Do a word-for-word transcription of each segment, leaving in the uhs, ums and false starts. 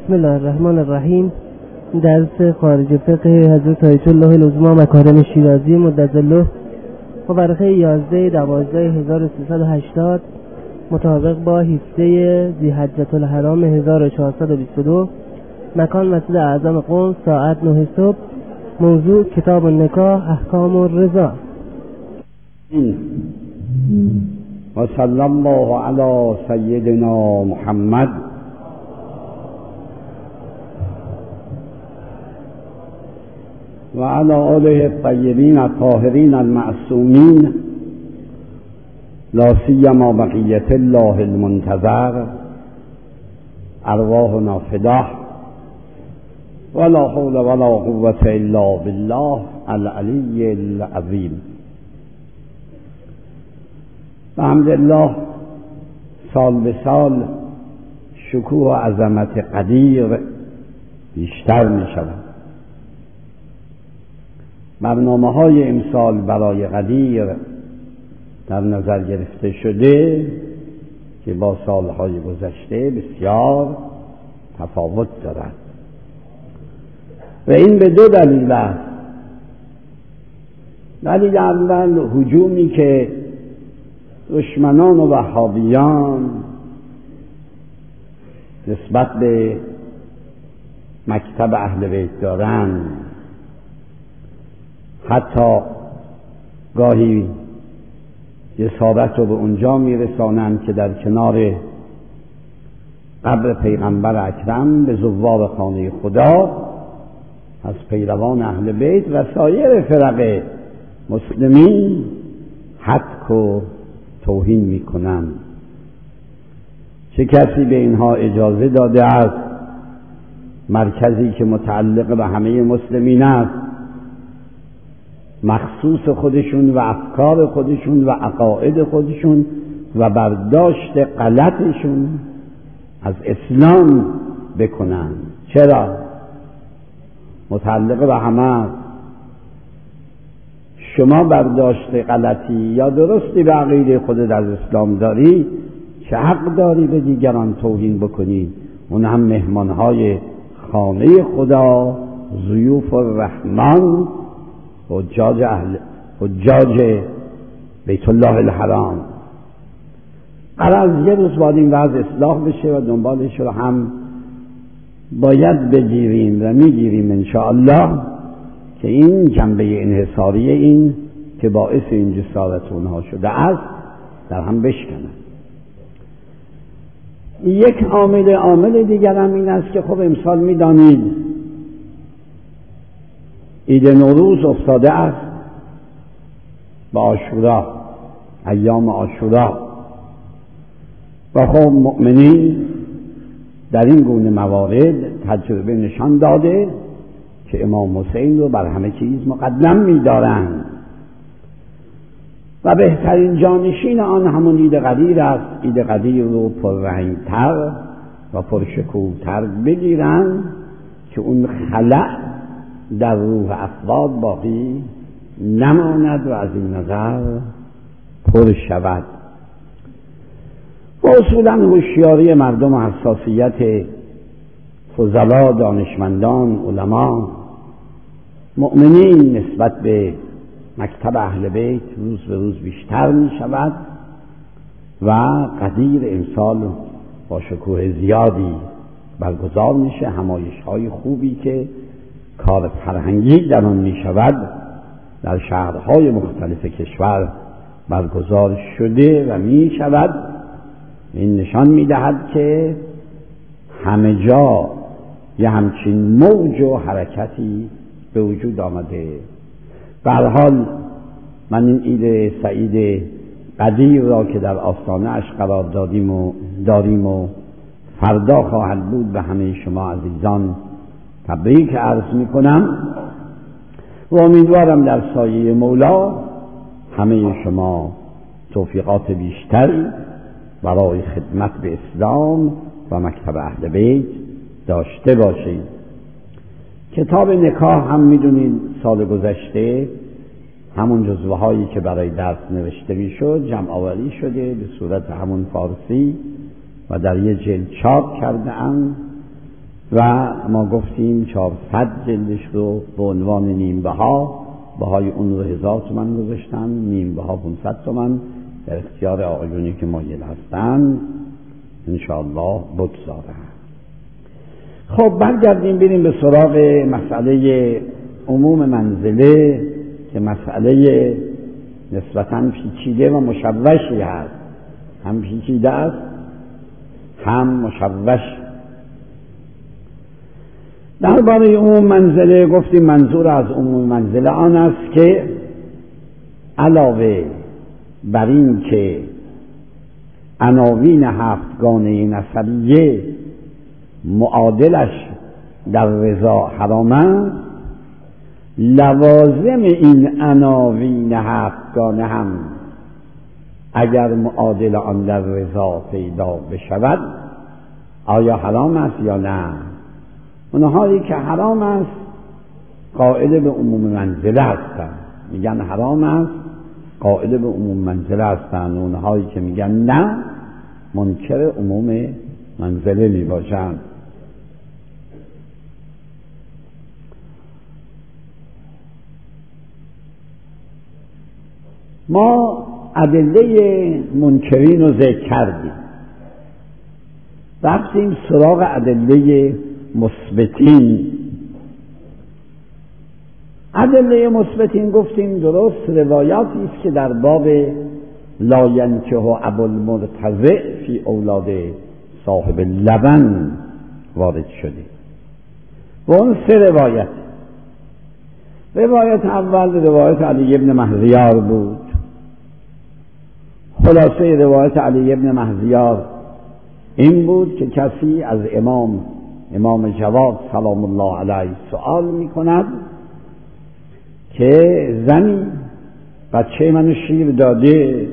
بسم الله الرحمن الرحیم. درس خارج فقه حضرت آیت الله العظمی مکارم شیرازی مدظله و ورقه یازده دوازده هزار و سیصد و هشتاد مطابق با هفته ذی‌حجة الحرام هزار و چهارصد و بیست و دو. مکان مسجد اعظم قم، ساعت نه صبح. موضوع کتاب النکاح احکام الرضا. و صلی الله علی سیدنا محمد و علی آله الطیبین الطاهرین المعصومین، لا سیما بقیة الله المنتظر، ارواحنا فداه، ولا حول ولا قوة الا بالله العلی العظیم. الحمدلله سال به سال شکوه و عظمت قدیر بیشتر می شود. برنامه های امسال برای قدیر در نظر گرفته شده که با سالهای گذشته بسیار تفاوت دارد و این به دو دلیل است. دلیل اول، هجومی که دشمنان و وهابیان نسبت به مکتب اهل بیت دارند، حتی گاهی جسارت رو به اونجا میرسانند که در کنار قبر پیغمبر اکرم به زوار خانه خدا از پیروان اهل بیت و سایر فرق مسلمین حتک و توهین میکنند. چه کسی به اینها اجازه داده است مرکزی که متعلق به همه مسلمین است مخصوص خودشون و افکار خودشون و عقاید خودشون و برداشت غلطشون از اسلام بکنن؟ چرا؟ متعلق به همه. شما برداشت غلطی یا درستی به عقیده خودت از اسلام داری، چه حق داری به دیگران توهین بکنی؟ اون هم مهمانهای خانه خدا، ضیوف الرحمن، حجاج اهل حجاج بیت الله الحرام. قرار یه روز باید این وضع اصلاح بشه و دنبالش رو هم باید بگیریم و میگیریم انشاءالله که این جنبه انحصاری این که باعث این جسارت اونها شده است در هم بشکنه. یک عامل عامل دیگر هم این است که خب امسال میدانید عید نوروز افتاده است با عاشورا، ایام عاشورا، و خب مؤمنین در این گونه موارد تجربه نشان داده که امام حسین رو بر همه چیز مقدم می‌دارند و بهترین جانشین آن همون عید قدیر است. عید قدیر رو پررنگ‌تر و پرشکوه‌تر بگیرند که اون خلأ در روح افراد باقی نماند و از این نظر پر شود. و اصولا هوشیاری مردم و حساسیت فضلا، دانشمندان، علما، مؤمنین نسبت به مکتب اهل بیت روز به روز بیشتر می شود و قدیر امسال با شکوه زیادی برگزار میشه. همایش های خوبی که کار فرهنگی در آن می شود در شهرهای مختلف کشور برگزار شده و می شود. این نشان می دهد که همه جا یه همچین موج و حرکتی به وجود آمده. به هر حال من این عید سعید قدیر را که در آستانه اش قرار دادیم و داریم و فردا خواهد بود به همه شما عزیزان تبریک عرض می کنم و امیدوارم در سایه مولا همه شما توفیقات بیشتری برای خدمت به اسلام و مکتب اهل بیت داشته باشید. کتاب نکاح هم میدونید سال گذشته همون جزوه هایی که برای درس نوشته میشد جمع آوری شده به صورت همون فارسی و در یه جلد چاپ کرده ام و ما گفتیم چهارصد جلدش رو به عنوان نیم بها، بهای اون رو هزار تومن گذاشتن، نیم بها پانصد تومن، در اختیار آقایونی که مایل هستن انشاءالله بگذارن. خب برگردیم بریم به سراغ مسئله عموم منزله که مسئله نسبتاً پیچیده و مشوشی هست، هم پیچیده است هم مشوش. درباره عموم منزله گفتیم منظور از عموم منزله آن است که علاوه بر این که عناوین هفتگانه نسبیه معادلش در رضا حرام است، لوازم این عناوین هفتگانه هم اگر معادل آن در رضا پیدا بشود آیا حرام است یا نه؟ اونهایی که حرام است قائل به عموم منزله هستند، میگن حرام است، قائل به عموم منزله هستند. اونهایی که میگن نه منکر عموم منزله می باشند. ما ادله منکرین رو ذکر کردیم، رفتیم سراغ ادله مثبتین. ادله مثبتین گفتیم درست روایاتی است که در باب لا ینکح ابوالمرتضع فی اولاد صاحب لبن وارد شده و اون سه روایت. روایت اول روایت علی ابن مهذیار بود. خلاصه روایت علی ابن مهذیار این بود که کسی از امام امام جواد سلام الله علیه سوال می کند که زنی بچه منو شیر داده،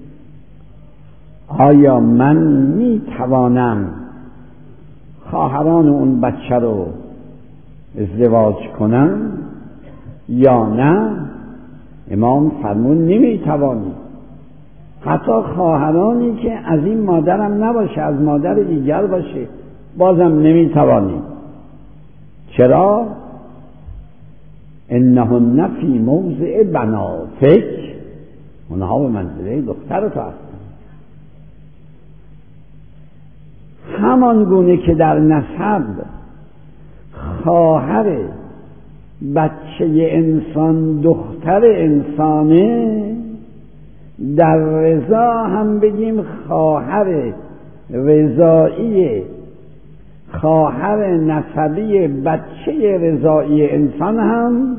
آیا من می توانم خواهران اون بچه رو ازدواج کنم یا نه؟ امام فرمود نمی توانی، حتی خواهرانی که از این مادرم نباشه، از مادر دیگر باشه، بازم نمی توانی. چرا؟ انهن فی موضع بناتک، اونها به منزله دختر تو هستن. همان گونه که در نسب خواهر بچه انسان دختر انسانه، در رضا هم بگیم خواهر رضایی خواهر نسبی بچه رضایی انسان هم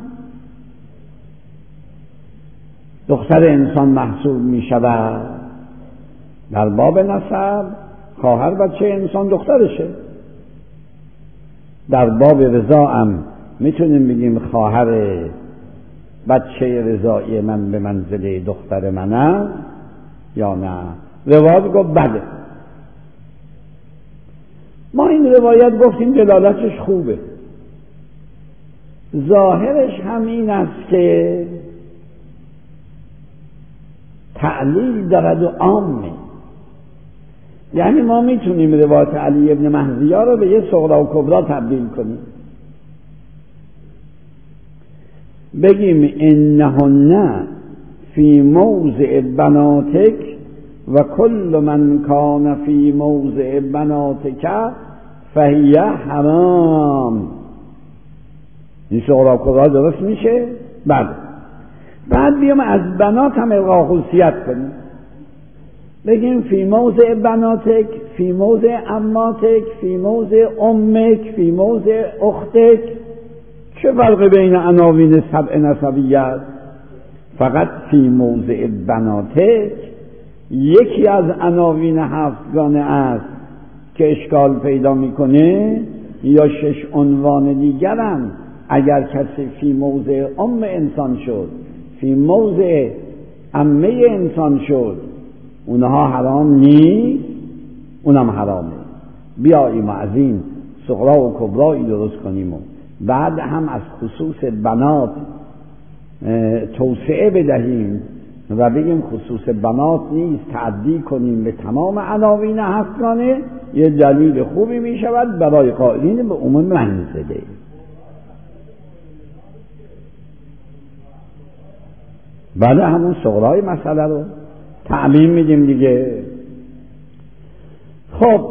دختر انسان محسوب می شود. در باب نسب خواهر بچه انسان دخترشه، در باب رضا هم میتونیم بگیم خواهر بچه رضایی من به منزله دختر منه یا نه. روایت گفت بله. ما این روایت گفتیم دلالتش خوبه، ظاهرش همین است که تعلیل دارد و عامه، یعنی ما میتونیم روایت علی ابن مهذیار رو به یه صغرا و کبرا تبدیل کنیم، بگیم انهن فی موضع بناتک و کل من کان فی موضع بناتک فهی حرام. این صغرا و کبرا درست میشه؟ بله. بعد بیام از بنات هم الغا خصوصیت کنیم، بگیم فی موضع بناتک، فی موضع عماتک، فی موضع امک، فی موضع اختک. چه فرق بین عناوین سبع نسبیه است؟ فقط فی موضع بناتک یکی از عناوین هفتگانه است که اشکال پیدا میکنه، یا شش عنوان دیگرن. اگر کسی فی موضع ام انسان شد، فی موضع عمه انسان شد، اونها حرام نیست، اونم حرامه. بیاییم از این صغرا و کبرایی درست کنیم و بعد هم از خصوص بنات توسعه بدهیم و بگیم خصوص بنات نیست، تعدی کنیم به تمام عناوین هفتگانه یه دلیل خوبی می شود برای قائلین به عموم منزله. بعد همون صغرای مسئله رو تعمیم میدیم دیگه. خب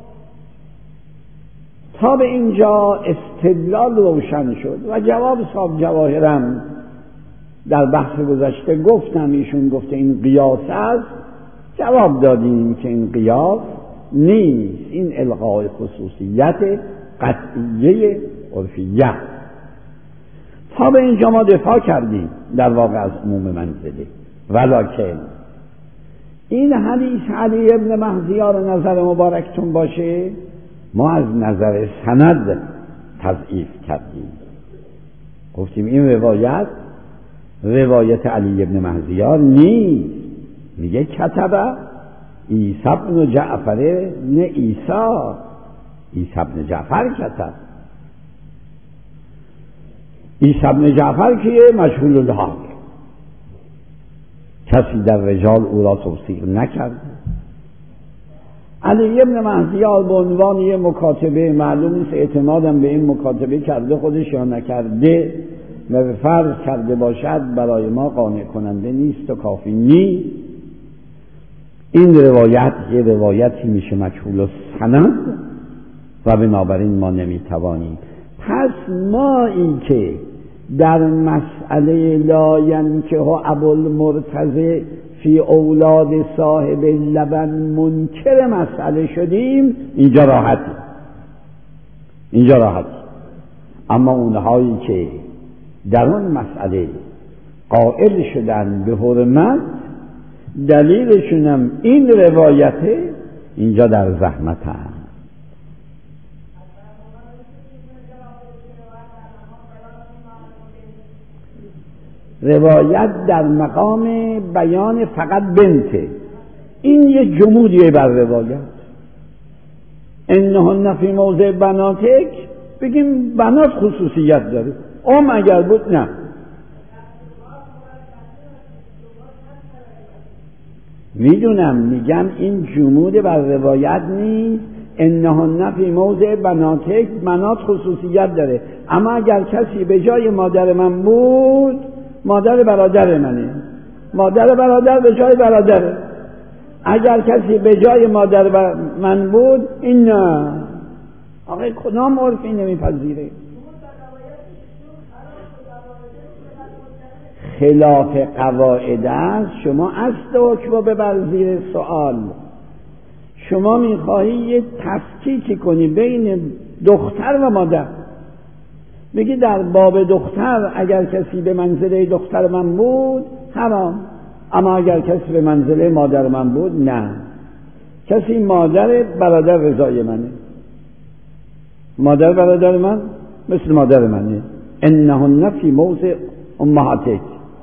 تا به اینجا استدلال روشن شد و جواب صاحب جواهرم در بحث گذشته گفتم، ایشون گفته این قیاس است، جواب دادیم که این قیاس نیست، این الغای خصوصیت قطعیه عرفیه. تا به اینجا ما دفاع کردیم در واقع از عموم منزله، ولکن این حدیث علی ابن مهدیار نظر مبارکتون باشه ما از نظر سند تضعیف کردیم، گفتیم این روایت روایت علی ابن مهدیار نیست. میگه کتبه عیسی ابن جعفر نه عیسی، عیسی ابن جعفر کتب. عیسی ابن جعفر که مجهول الحال، کسی در رجال او را توثیق نکرد. علی ابن مهدیار به عنوان یه مکاتبه، معلوم نیست اعتمادم به این مکاتبه کرده خودش یا نکرده و فرض کرده باشد، برای ما قانع کننده نیست و کافی نیست. این روایت یه روایتی میشه مجهول السند و بنابراین ما نمیتوانیم. پس ما این که در مسئله لا ینکح ابوالمرتضی فی اولاد صاحب لبن منکر مسئله شدیم، اینجا راحتی اینجا راحتی اما اونهایی که در اون مسئله قائل شدن به حرمت، دلیلشونم این روایته، اینجا در زحمت هم. روایت در مقام بیان فقط بنته، این یه جمودیه بر روایت. انهن فی موضع بناتک، بگیم بنات خصوصیت داره، ام اگر بود نه. میدونم، میگم این جمود بر روایت نیست. انهن فی موضع بناتک، بنات خصوصیت داره، اما اگر کسی به جای مادر من بود، مادر برادر منه، مادر برادر به جای برادره. اگر کسی به جای مادر من بود، این نه. آقای کدام عرفی نمیپذیره؟ خلاف قواعد است. شما اصل حکم ببر زیر سوال. شما میخواهی یه تفکیکی کنی بین دختر و مادر، بگی در باب دختر اگر کسی به منزله دختر من بود حرام، اما اگر کسی به منزله مادر من بود نه. کسی مادر برادر رضای منه، مادر برادر من مثل مادر منه. انهن فی موضع امهاتک.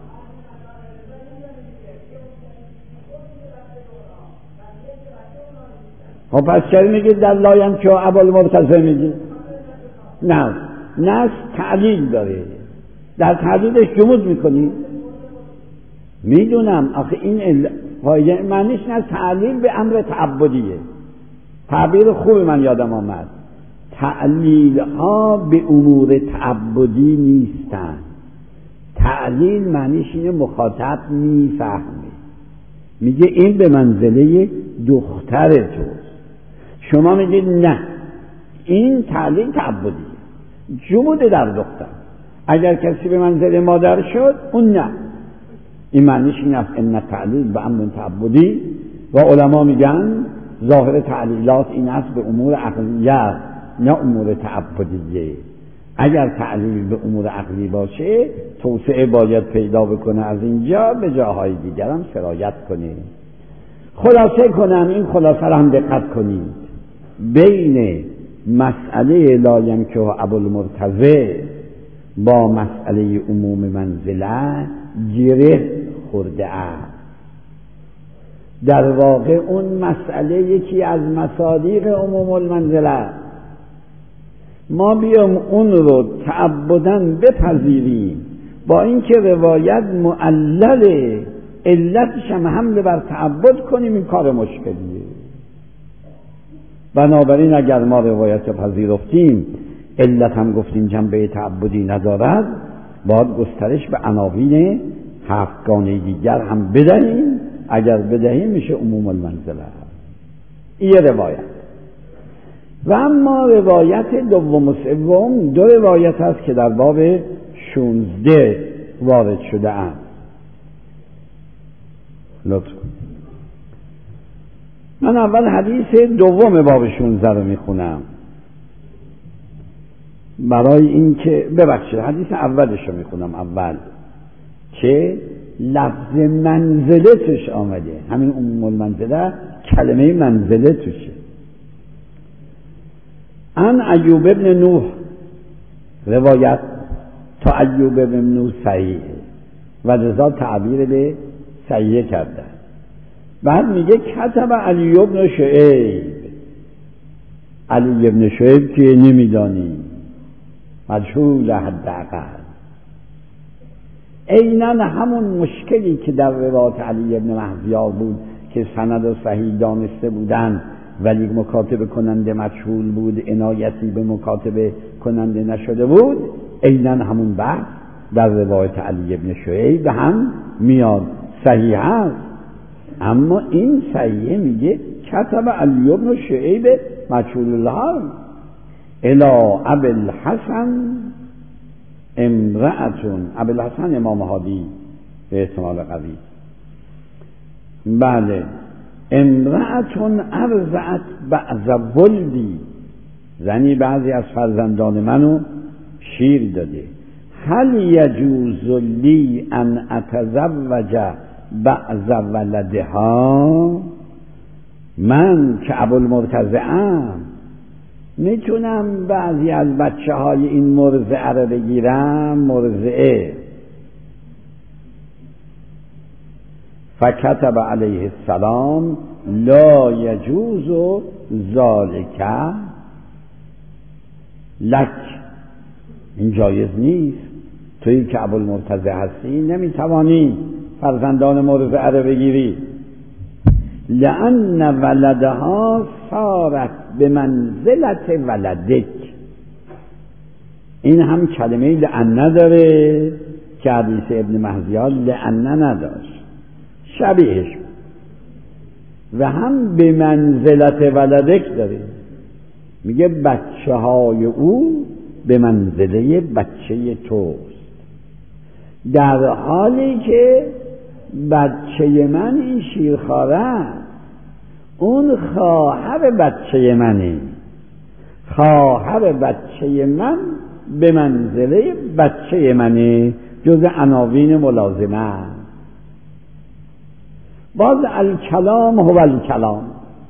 خب پس چرا میگی در لایم که ابوالمرتضی میگی؟ نه، نص تعلیل داره، در تعلیلش جمود میکنی. میدونم آخه این فایده معنیش نه تعلیل به امر تعبدیه. تعبیر خوب من یادم آمد، تعلیل ها به امور تعبدی نیستن. تعلیل معنیش اینه مخاطب میفهمه، میگه این به منزله دختر توست، شما میگید نه، این تعلیل تعبدی، جمود در دختر. اگر کسی به منزله مادر شد اون نه. این معنیش این است ان تعلیل به امر تعبدی، و علما میگن ظاهر تعلیلات این است به امور عقلیه نه امور تعبدیه. اگر تعلیل به امور عقلی باشه توسعه باید پیدا بکنه، از اینجا به جاهای دیگر هم سرایت کنه. خلاصه کنم، این خلاصه را هم دقت کنید، بین مسئله لا ینکح ابوالمرتضی با مسئله عموم منزله گره خورده است. در واقع اون مسئله یکی از مصادیق عموم المنزله، ما بیام اون رو تعبداً بپذیریم با اینکه روایت معلل علتش هم حمل بر تعبد کنیم، این کار مشکلیه. بنابراین اگر ما روایت پذیرفتیم، علت هم گفتیم جنبه تعبدی ندارد، باید گسترش به عناوین هفتگانه دیگر هم بدهیم. اگر بدهیم میشه عموم المنزله. این روایت. و اما روایت دوم و سوم، دو روایت است که در باب شانزده وارد شده اند. لطفا من اول حدیث دوم باب شانزده رو میخونم برای اینکه ببخشید حدیث اولش رو میخونم اول که لفظ منزله توش آمده. همین عموم المنزله کلمه منزله توشه. ان ایوب ابن نوح، روایت تا ایوب ابن نوح صحیح و لذا تعبیر به صحیح کرده. بعد میگه کتب علی ابن شعیب. علی ابن شعیب که نمیدانیم، مجهول حداقل. عیناً همون مشکلی که در روایت علی ابن مهدیار بود که سند و صحیح دانسته بودن ولی مکاتبه کننده مجهول بود، عنایتی به مکاتبه کننده نشده بود، عیناً همون بحث در روایت علی ابن شعیب هم میاد. صحیح است، اما این صحیح میگه کتب علی ابن شعیب مجهول الحال الی ابی الحسن امرأتون. ابی الحسن امام هادی به احتمال قوی. بله. امرأتون ارضعت بعض ولدی، زنی بعضی از فرزندان منو شیر داده. هل یجوز لی ان اتزوج بعض ولدها؟ من که ابوالمرتضعم میتونم بعضی از بچه های این مرضعه رو بگیرم. مرضعه. فکتب علیه السلام لا یجوز ذالک لک، این جایز نیست. تویی که ابوالمرتضع هستی نمیتوانی فرزندان مرضعه رو بگیری. لأن ولدها صارت به منزلت ولدک. این هم کلمه لأن داره که حدیث ابن مهدیار لأن نداشت، شبیهش. و هم به منزلت ولدک داره، میگه بچه های او به منزله بچه توست، در حالی که بچه من این شیرخواره، اون خواهر بچه منه. خواهر بچه من به منزله بچه منه، جز عناوین ملازمه. باز الکلام هو الکلام.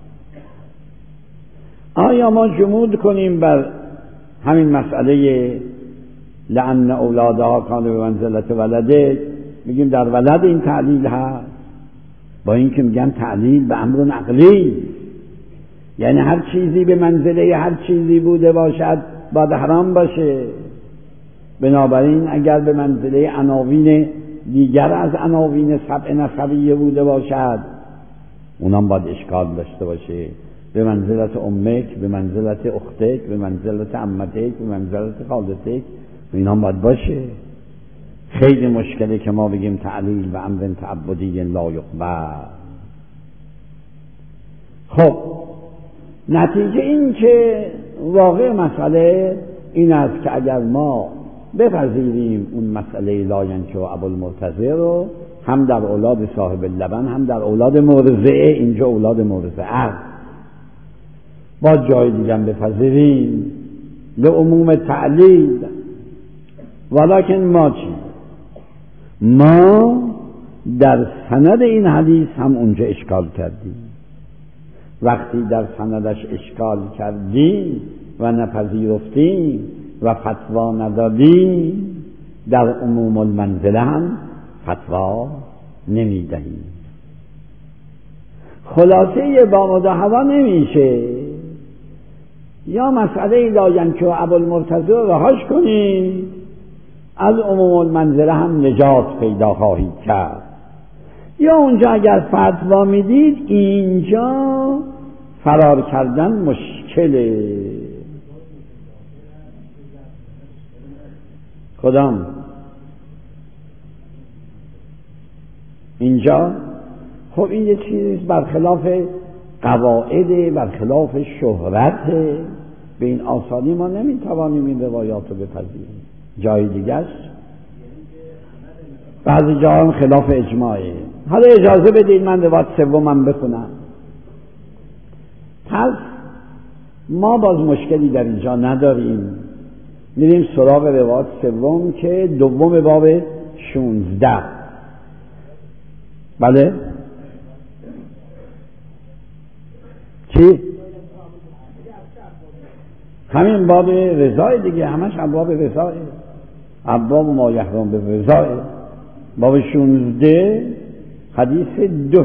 آیا ما جمود کنیم بر همین مسئله لأن اولادها کانوا به منزلت ولده، میگیم در ولد این تعلیل هست، با این که میگن تعلیل به امر نقلی، یعنی هر چیزی به منزله هر چیزی بوده باشد باید حرام باشه. بنابراین اگر به منزله عناوین دیگر از عناوین سبع نسبیه بوده باشد، اونم باید اشکال داشته باشه. به منزلت امک، به منزلت اختک، به منزلت عمتک، به منزلت خالتک، اینا باید باشه. خیلی مشکله که ما بگیم تعلیل و امر تعبدی لا یقبل. خب نتیجه این که واقع مسئله این است که اگر ما بپذیریم اون مسئله لا ینکح ابوالمرتضع رو، هم در اولاد صاحب اللبن هم در اولاد مرضعه، اینجا اولاد مرضعه، با جای دیگه بپذیریم به عموم تعلیل. ولکن ما چی؟ ما در سند این حدیث هم اونجا اشکال کردیم. وقتی در سندش اشکال کردیم و نپذیرفتیم و فتوا ندادیم، در عموم المنزله هم فتوا نمیدهیم. خلاصه با مداهوا نمیشه. یا مسئله لا ینکح ابوالمرتضع رو رهاش کنید، از عموم المنزله هم نجات پیدا خواهید کرد. یا اونجا اگر فتوا میدید، اینجا فرار کردن مشکل مشکله. کدام؟ اینجا خب این یه چیزی برخلاف قواعد، برخلاف شهرت. به این آسانی ما نمیتوانیم این روایات رو بپذیریم. جای دیگه است، بعضی جا هم خلاف اجماعه. حالا اجازه بدید من روایت سومم بخونم. پس ما باز مشکلی در اینجا نداریم، میریم سراغ روایت سوم که دوم باب شونزده. بله چی؟ همین باب رضای دیگه، همش باب رضای، ابواب ما یحرم به رضای. باب شونزده حدیث دو.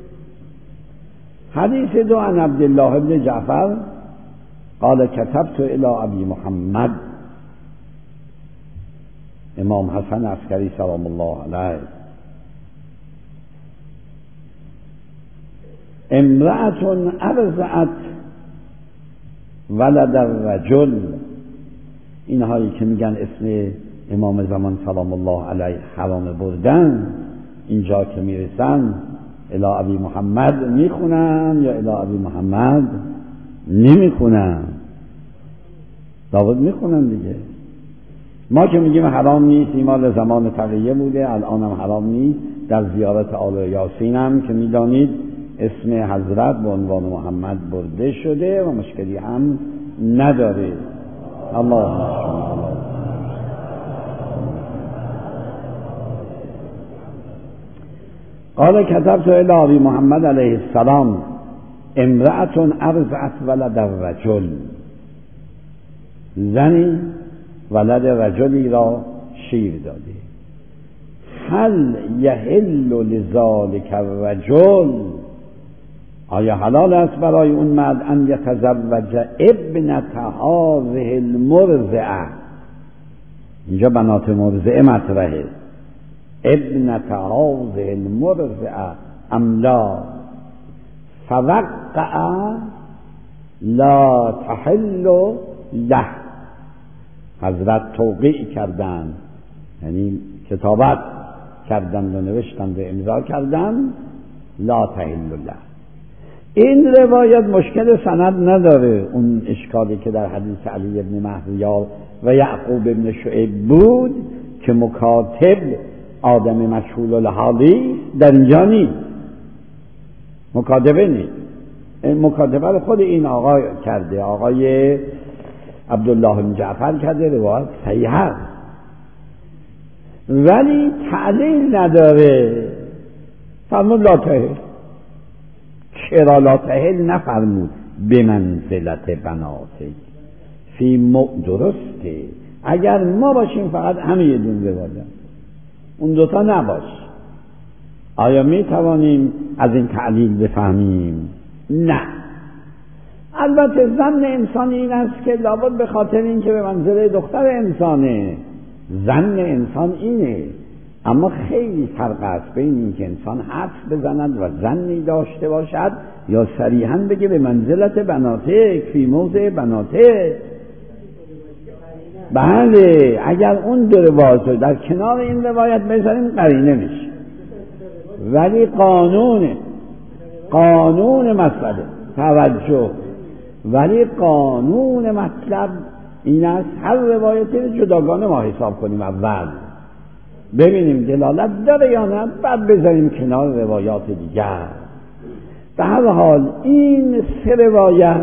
حدیث دو عن عبدالله ابن جعفر قال كتبت الى ابي محمد، امام حسن عسکری سلام الله علیه، امرأة ارضعت ولد الرجل. اینهایی که میگن اسم امام زمان سلام الله علیه حرام بردن، اینجا که میرسن الی ابی محمد میخونن یا الی ابی محمد نمیخونن؟ لابد میخونن دیگه. ما که میگیم حرام نیست، این مال زمان تقیه بوده، الان هم حرام نیست. در زیارت آل یاسین هم که میدانید اسم حضرت به عنوان محمد برده شده و مشکلی هم نداره. الله قال كتبت الى ابي محمد علیه السلام امرأة ارضعت ولد الرجل، زنی ولد رجلی را شیر داده. هل یحل لذلك الرجل، آیا حلال است برای اون مرد ان یتزوج ابنة هذه المرضعه؟ اینجا بنات مرضعه مطرحه. ابنة هذه المرضعه ام لا؟ فوقع لا تحل له. حضرت توقیع کردند، یعنی کتابت کردند و نوشتند و امضا کردند لا تحل له. این روایت مشکل سند نداره. اون اشکالی که در حدیث علی ابن مهریار و یعقوب ابن شعیب بود که مکاتب آدم مشهول الحالی در اینجا نیست، مکاتبه نیست. مکاتبه رو خود این آقا کرده، آقای عبدالله بن جعفر کرده، روایت صحیح هست ولی تعلیل نداره. فرمود لا تحل. چرا لا تحل نفرمود به منزلت بناته فی مو درسته. اگر ما باشیم فقط همه یه دون روایت، اون دوتا نباش، آیا می توانیم از این تعلیل بفهمیم؟ نه. البته ظن انسانی این است که لابد به خاطر این که به منزله دختر انسانه، ظن انسان اینه. اما خیلی فرق است بین این که انسان حدس بزند و ظنی داشته باشد یا صریحاً بگه به منزلت بناته فی موضع بناته. بله، اگر اون دو روایت در کنار این روایت بذاریم قرینه میشه. ولی قانون قانون مسئله توجه، ولی قانون مطلب این است هر روایتی رو جداگانه ما حساب کنیم، اول ببینیم دلالت داره یا نه، بعد بذاریم کنار روایات دیگر. به هر حال این سه روایت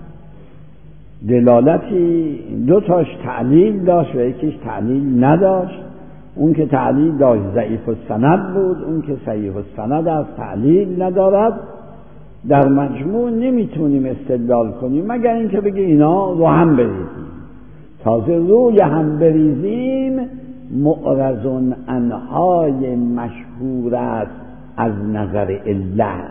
دلالتی، دو تاش تعلیل داشت و یکیش تعلیل نداشت. اون که تعلیل داشت ضعیف السند بود، اون که صحیح السند از تعلیل ندارد. در مجموع نمیتونیم استدلال کنیم مگر اینکه بگیم اینا رو هم بریزیم. تازه روی هم بریزیم معرض عنهای مشهور است از نظر علت،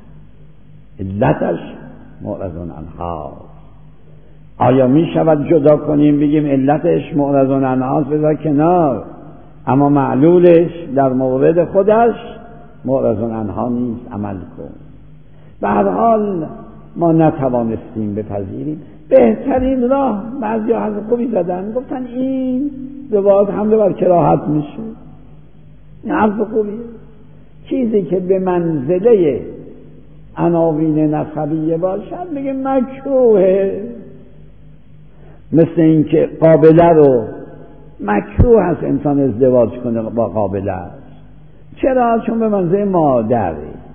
علتش معرض عنها. آیا می شود جدا کنیم بگیم علتش معرض عنهاست بذار کنار، اما معلولش در مورد خودش معرض عنها نیست، عمل کن. به هر حال ما نتوانستیم بپذیریم. بهترین راه بعضی ها حرف خوبی زدن، گفتن این زواج حمله بر کراهت میشه. این حرف خوبیه. چیزی که به منزله عناوین نسبیه باشد بگه مکروهه. مثل این که قابله رو مکروه هست انسان ازدواج کنه با قابله است. چرا؟ چون به منزله مادره،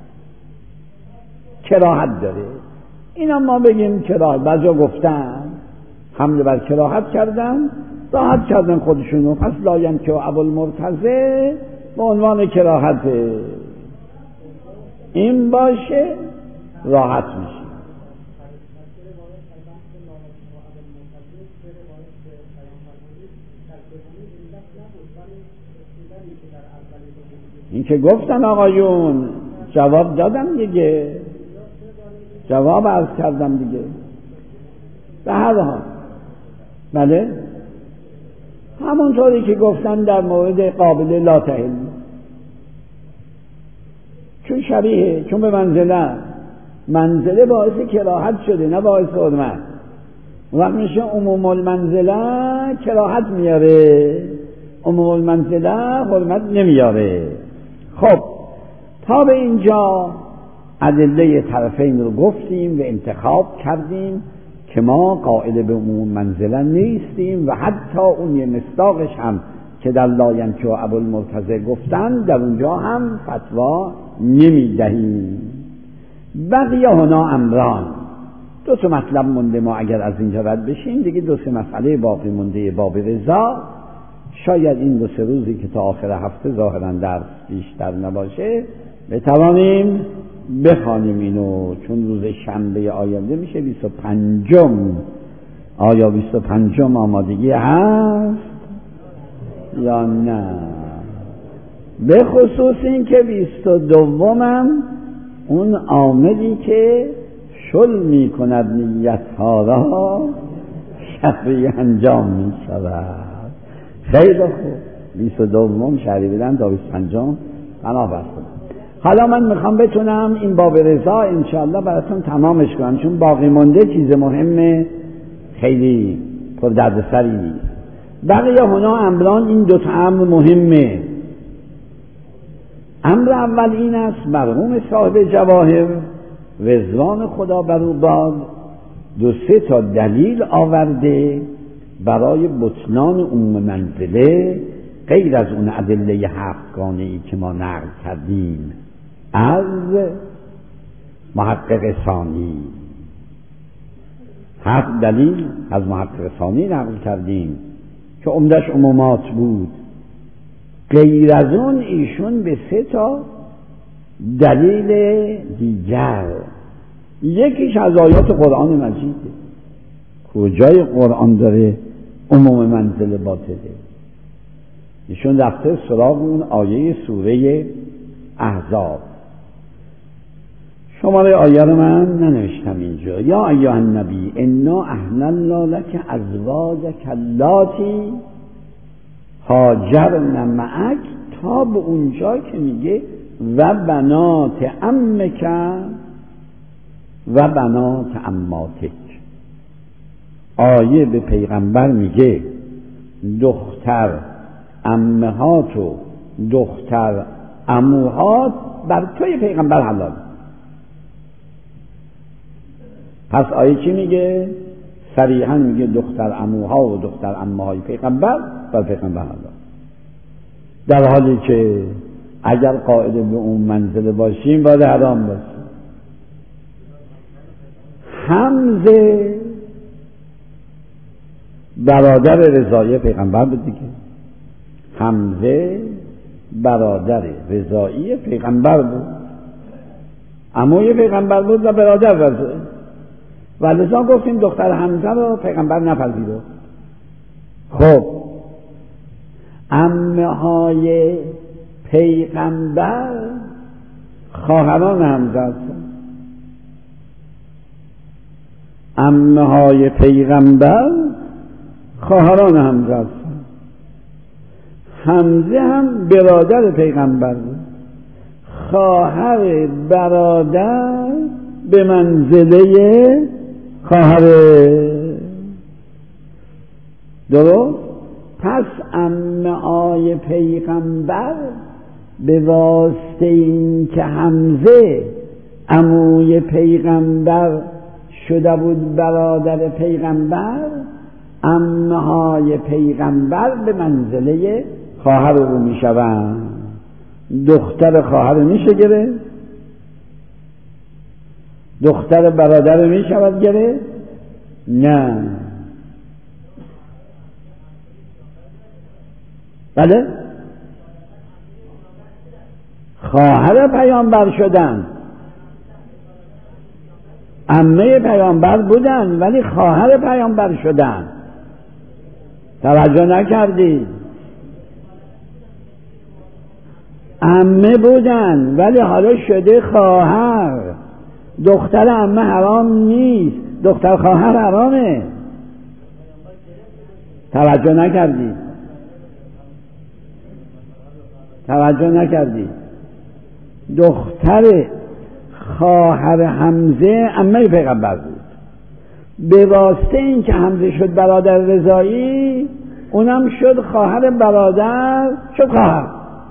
کراهت داره. اینا ما بگیم کراهت. بعضا گفتن حمله بر کراهت کردن، راحت کردن خودشونو، پس لایم که ابوالمرتضی به عنوان کراهته این باشه راحت میشه. این که گفتن آقایون جواب دادم دیگه، جواب عرض کردم دیگه. به هر حال بله همونطوری که گفتن در مورد قابل لا تحل، چون شبیه، چون به منزله منزله باعث کراهت شده نه باعث حرمت. وقت میشه عموم المنزله کراهت میاره، عموم المنزله حرمت نمیاره. خب تا به اینجا ادله طرفین رو گفتیم و انتخاب کردیم که ما قائل به عموم منزله نیستیم و حتی اون یه مصداقش هم که در لاینکه و ابوالمرتضی گفتن در اونجا هم فتوا نمیدهیم. بقیه هنا امران، دو تا مطلب مونده. ما اگر از اینجا رد بشیم دیگه دو سه مسئله باقی مونده باب رضا. شاید این دو سه روزی که تا آخر هفته ظاهرا درس بیشتر نباشه بتوانیم بخوانیم اینو، چون روز شنبه آینده میشه بیست و پنجم. آیا بیست و پنجم آمادگی هست یا نه؟ به خصوص این که بیست و دومم اون عاملی که شل می کند نیتها را شهری انجام می شود. خیلی خوب، بیست و دوم شهری بدن تا بیست و پنجم پناه بر خودم. حالا من میخوام بتونم این باب رضا انشاءالله براتون تمامش کنم، چون باقی مونده چیز مهمه، خیلی پر دردسری نیست. بقیه هنا امران، این دو تا امر مهمه. امر اول این است مرحوم صاحب جواهر رضوان خدا بر او باد دو سه تا دلیل آورده برای بطلان عموم منزله غیر از اون ادله هفتگانه‌ای که ما نقل کردیم از محقق ثانی. هفت دلیل از محقق ثانی نقل کردیم که عمدش عمومات بود. غیر از اون ایشون به سه تا دلیل دیگر، یکیش از آیات قرآن مجیده. کجای قرآن داره عموم منزل باطله؟ ایشون رفته سراغ اون آیه سوره احزاب. شماره آیه رو من ننوشتم اینجا. یا ایها النبی انا احللنا لک ازواجک اللاتی هاجرن معک، تا به اونجا که میگه و بنات عمک و بنات عماتک. آیه به پیغمبر میگه دختر عمهات و دختر عموهات بر توی پیغمبر حلال. پس آیه چی میگه؟ صریحا میگه دختر عموها و دختر عموهای پیغمبر بر پیغمبر حلال، در حالی که اگر قائل به اون منزله باشیم باید حرام باشیم. حمزه برادر رضایی پیغمبر بود دیگه. حمزه برادر رضایی پیغمبر بود، عموی پیغمبر بود و برادر رضایی، و لذا گفتیم دختر حمزه رو پیغمبر نپذیرفت. خب عمه های پیغمبر خواهران حمزه هستند. عمه های پیغمبر خواهران حمزه هستند. حمزه هم برادر پیغمبر بود. خواهر برادر به منزله خواهره. درست؟ پس عمه آی پیغمبر به واسطه این که حمزه عموی پیغمبر شده بود برادر پیغمبر، عمه های پیغمبر به منزله خواهر او می شوند. دختر خواهر میشه گره؟ دختر برادر می شود گره؟ نه. بله؟ خواهر پیامبر شدن، عمه پیامبر بودن ولی خواهر پیامبر شدن. توجه نکردی؟ عمه بودن ولی حالا شده خواهر. دختر عمه حرام نیست، دختر خواهر حرامه. توجه نکردی؟ توجه نکردی؟ دختر خواهر حمزه عمه پیغمبر بود. به واسطه این که حمزه شد برادر رضایی، اونم شد خواهر برادر، شد خواهر.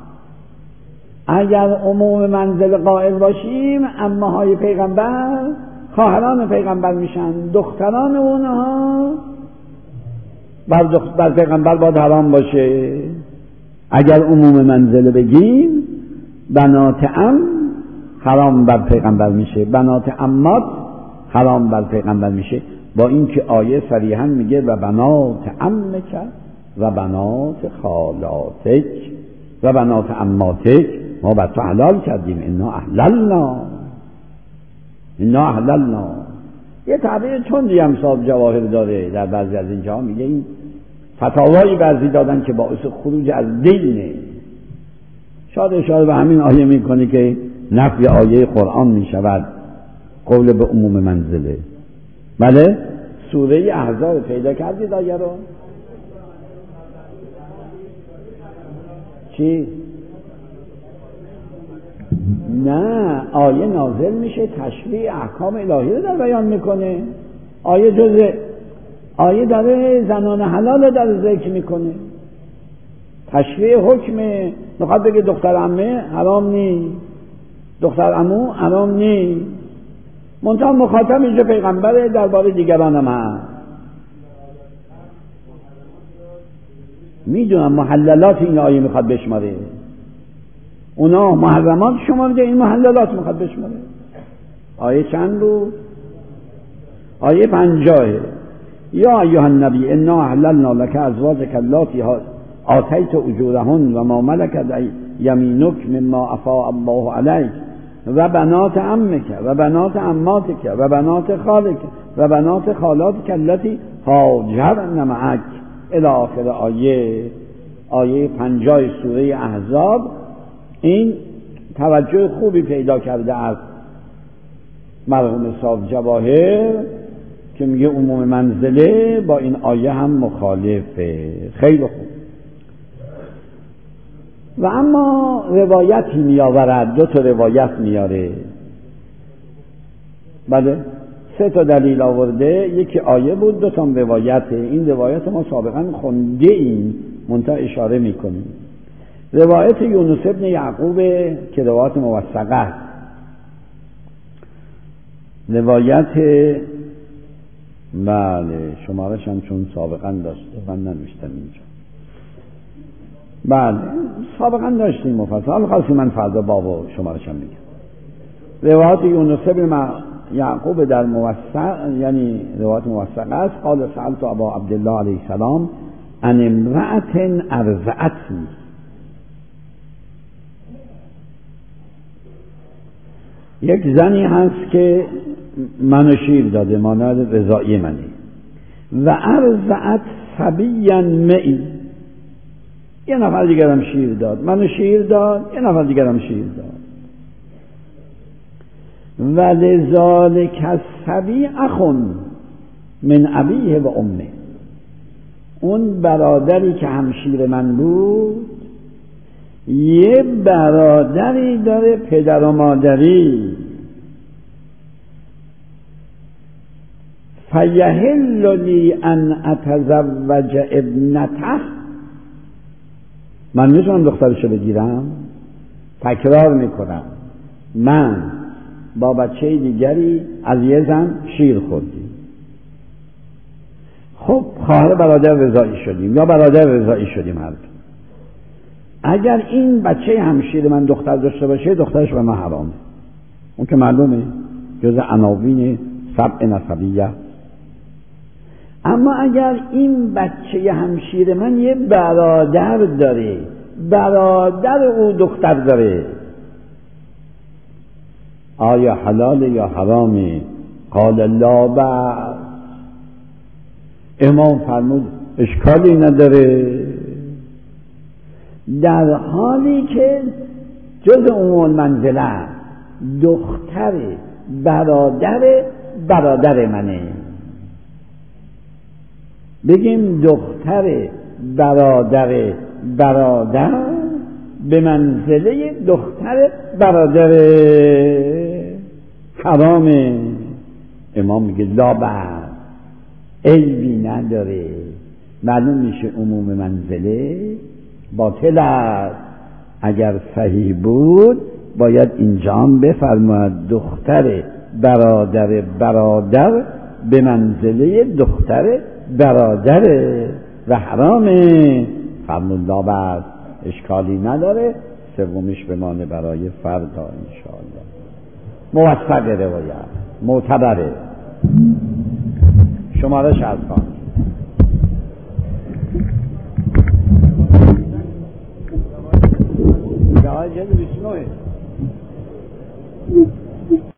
اگر عموم منزل قائل باشیم، عمه های پیغمبر خواهران پیغمبر میشن، دختران اونها بر, دخت... بر پیغمبر باید حرام باشه. اگر عموم منزل بگیم، بنات عم حرام بر پیغمبر میشه، بنات عمات حرام بر پیغمبر میشه، با اینکه آیه صریحا میگه و بنات عمک و بنات خالاتک و بنات عماتک ما بر تو حلال کردیم، انا احللنا انا احللنا. یه تعبیر تندی هم صاحب جواهر داره در بعضی از اینجا، میگه این فتاوایی بعضی دادن که باعث خروج از دینه. شاید اشاره به همین آیه میکنه که نفی آیه قرآن میشود قول به عموم منزله. بله؟ سوره احزاب پیدا کردید آیه رو؟ چی؟ نه، آیه نازل میشه تشریع احکام الهی رو در بیان میکنه. آیه جزء آیه داره زنان حلال رو در ذکر میکنه، تشریع حکمه. میخواد بگه دختر عمه حرام نی، دختر عمو حرام نی، منتها مخاطب اینجا پیغمبره، درباره دیگران هم هست. میدونم محللات این آیه میخواد بشماره، اونا محرمات شمارده، این محللات میخواد بشماره. آیه چند بود؟ آیه پنجاه. یا ایها النبی انا احللنا لك ازواجك اللاتی آتیت اجورهن و ما ملکت یمینک مما افاء الله علیک و بنات عمک و بنات عماتک و بنات خالک و بنات خالاتک التي هاجرن معک الی آخر آیه. آیه پنجاه سوره احزاب این توجه خوبی پیدا کرده از مرحوم صاحب جواهر که میگه عموم منزله با این آیه هم مخالفه. خیلی خوب. و اما روایتی میآورد، دو تا روایت میاره. بله، سه تا دلیل آورده، یکی آیه بود، دو تا روایته. این روایت ما سابقا خونده ایم، منتها اشاره میکنیم. روایت یونس ابن یعقوب که روایت موثقه است. روایت بله شمارش هم چون سابقا داشته من ننوشتم اینجا. بله سابقا داشتیم مفصل، خاصی من فردا بابا شمارش هم میگم. روایت یونس ابن یعقوب در موثق، یعنی روایت موثقه است. قال سألت ابا عبدالله علیه السلام عن امرأة ارضعتنی. یک زنی هست که منو شیر داده، مانند رضایی منی. و ارضعت صبیا معی، یه نفر دیگرم شیر داد، منو شیر داد، یه نفر دیگرم شیر داد. و لذالک الصبی اخ من ابیه و امه، اون برادری که همشیر من بود یه برادری داره پدر و مادری. فیحل لی ان اتزوج ابنته، من میتونم دخترشو بگیرم؟ تکرار میکنم، من با بچه دیگری از یه زن شیر خوردیم، خب خواهر برادر رضایی شدیم یا برادر رضایی شدیم هر دو. اگر این بچه همشیر من دختر داشته باشه دخترش به من حرامه، اون که معلومه جز عناوین سبع نسبیه. اما اگر این بچه همشیر من یه برادر داره، برادر او دختر داره، آیا حلال یا حرامه؟ قال لا بأس. امام فرمود اشکالی نداره، در حالی که جز عموم منزله دختر برادر برادر منه. بگیم دختر برادر برادر به منزله دختر برادر حرامه. امام میگه لا بأس، عیبی نداره. معلوم میشه عموم منزله باطل است. اگر صحیح بود باید اینجا هم بفرماید دختر برادر برادر به منزله دختر برادر و حرامه. فرمود لا بأس، اشکالی نداره. سومیش بمانه برای فردا انشاءالله. موثق روایت معتبره. شماره شرط خان جواب بیست و نه